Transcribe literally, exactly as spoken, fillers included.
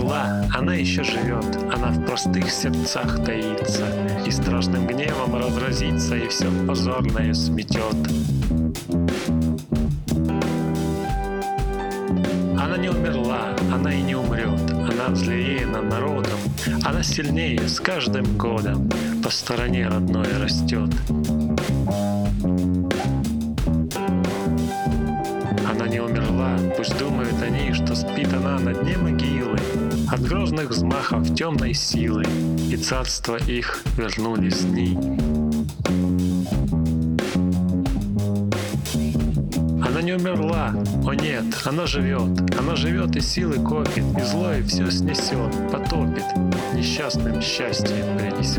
умерла, она еще живет, она в простых сердцах таится, и страшным гневом разразится, и все позорное сметет. Она не умерла, она и не умрет, она злее над народом, она сильнее с каждым годом по стороне родной растет. Она не умерла, пусть думают они, что спит она на дне могилы, от грозных взмахов темной силы, и царство их вернулись дни. Она не умерла, о нет, она живет, она живет и силы копит, и злое все снесет, потопит, несчастным счастье принесет.